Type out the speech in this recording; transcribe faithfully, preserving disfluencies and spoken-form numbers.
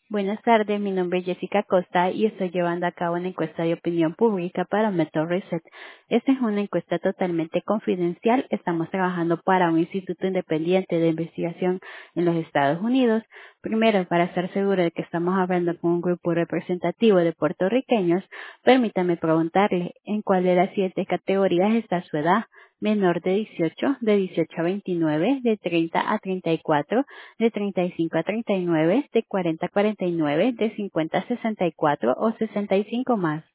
Buenas tardes, mi nombre es Jessica Costa y estoy llevando a cabo una encuesta de opinión pública para Metal Reset. Esta es una encuesta totalmente confidencial. Estamos trabajando para un instituto independiente de investigación en los Estados Unidos. Primero, para estar seguro de que estamos hablando con un grupo representativo de puertorriqueños, permítame preguntarle en cuál de las siguientes categorías está su edad. Menor de dieciocho, de dieciocho a veintinueve, de treinta a treinta y cuatro, de treinta y cinco a treinta y nueve, de cuarenta a cuarenta y nueve, de cincuenta a sesenta y cuatro o sesenta y cinco más.